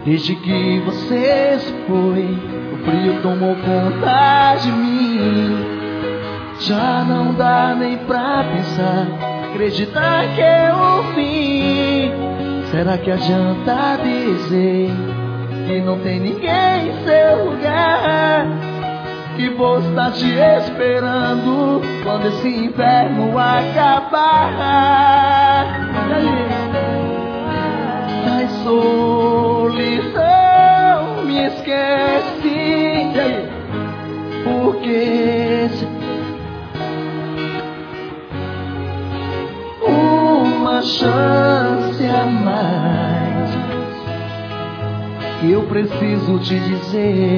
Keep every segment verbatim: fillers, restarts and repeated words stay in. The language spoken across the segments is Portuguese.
Desde que você se foi, o frio tomou conta de mim. Já não dá nem pra pensar, acreditar que é o fim. Será que adianta dizer que não tem ninguém em seu lugar? Que vou estar te esperando quando esse inverno acabar. Ai, solidão, me esquece. Porque se uma chance a mais, eu preciso te dizer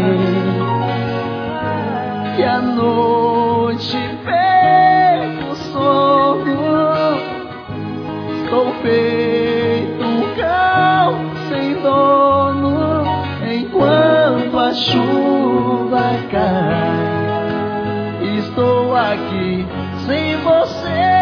que a noite perco o sono. Estou feito um cão sem dono, enquanto a chuva cai. Estou aqui sem você.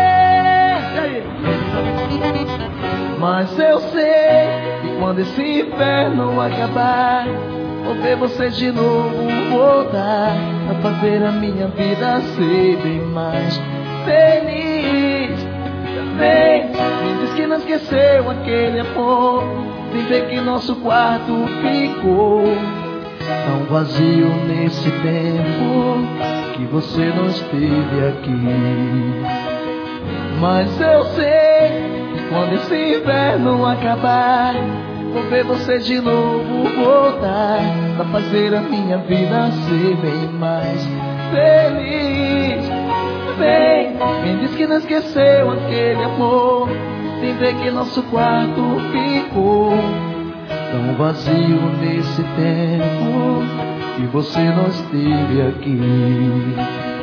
Mas eu sei que quando esse inverno acabar, vou ver você de novo voltar a fazer a minha vida ser bem mais feliz. Vem, me diz que não esqueceu aquele amor, sem ver que nosso quarto ficou tão vazio nesse tempo que você não esteve aqui. Mas eu sei que quando esse inverno acabar, vou ver você de novo voltar pra fazer a minha vida ser bem mais feliz. Vem, quem diz que não esqueceu aquele amor, sem ver que nosso quarto ficou tão vazio nesse tempo que você não esteve aqui.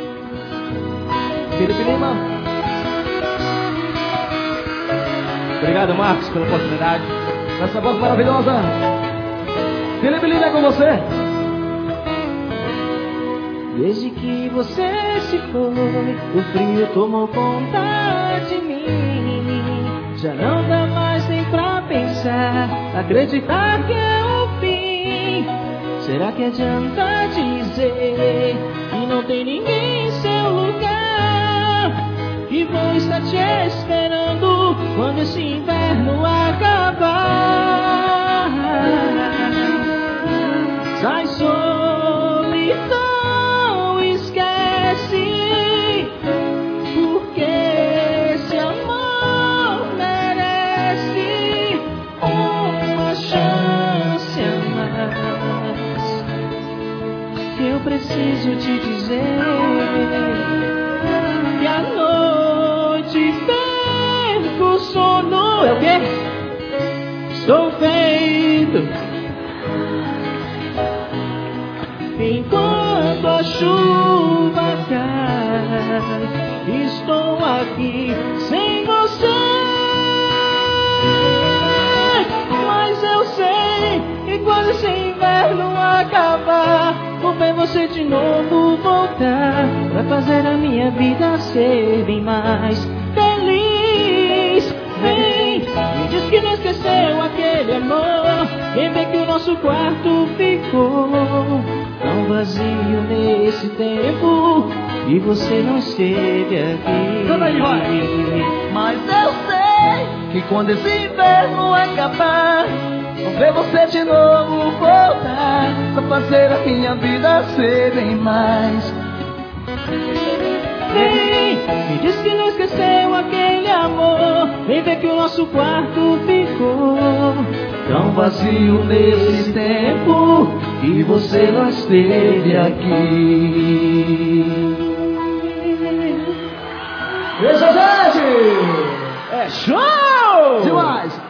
Felipe Lima. Obrigado, Marcos, pela oportunidade. Essa voz maravilhosa. Felipe Lima é com você. Desde que você se foi, o frio tomou conta de mim. Já não dá mais nem pra pensar, acreditar que é o fim. Será que adianta dizer que não tem ninguém em seu lugar? E vou estar te esperando quando esse inverno acabar. Sai, solidão, esquece, porque esse amor merece uma chance a mais. Eu preciso te dizer que a noite perco o sono. É o quê? Estou feito enquanto a chuva cai. Estou aqui sem você. Mas eu sei que quando esse inverno acabar, vou ver você de novo voltar pra fazer a minha vida ser bem mais feliz. Vem, me diz que não esqueceu aquele amor, quem vê que o nosso quarto ficou tão vazio nesse tempo e você não esteve aqui. Mas eu sei que quando esse inverno acabar, vou ver você de novo voltar pra fazer a minha vida ser bem mais. Vem, me diz que não esqueceu aquele amor, vem ver que o nosso quarto ficou tão vazio nesse tempo que você não esteve aqui. Veja, gente! É show! Demais!